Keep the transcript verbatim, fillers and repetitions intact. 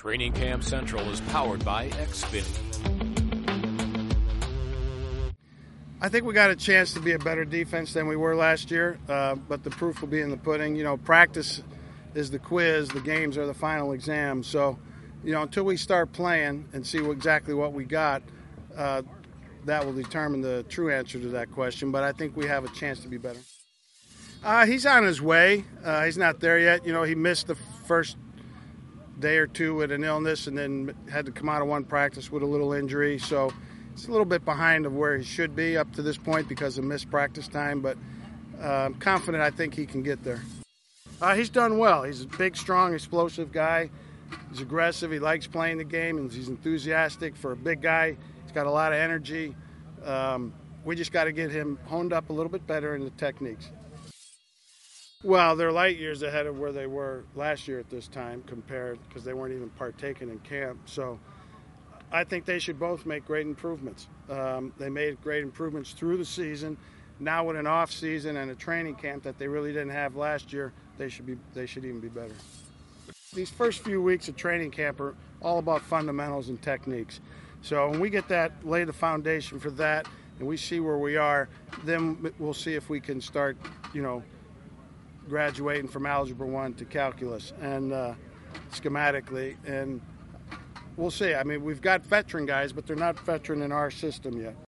Training Camp Central is powered by Xfinity. I think we got a chance to be a better defense than we were last year, uh, but the proof will be in the pudding. You know, practice is the quiz, the games are the final exam. So, you know, until we start playing and see what, exactly what we got, uh, that will determine the true answer to that question. But I think we have a chance to be better. Uh, he's on his way. Uh, he's not there yet. You know, he missed the first day or two with an illness and then had to come out of one practice with a little injury. So it's a little bit behind of where he should be up to this point because of missed practice time. But uh, I'm confident I think he can get there. Uh, he's done well. He's a big, strong, explosive guy. He's aggressive. He likes playing the game, and he's enthusiastic for a big guy. He's got a lot of energy. Um, we just got to get him honed up a little bit better in the techniques. Well, they're light years ahead of where they were last year at this time compared because they weren't even partaking in camp. So I think they should both make great improvements. Um, they made great improvements through the season. Now with an off season and a training camp that they really didn't have last year, they should be they should even be better. These first few weeks of training camp are all about fundamentals and techniques. So when we get that, lay the foundation for that, and we see where we are, then we'll see if we can start, you know, graduating from Algebra one to Calculus and uh, schematically. And we'll see. I mean, we've got veteran guys, but they're not veteran in our system yet.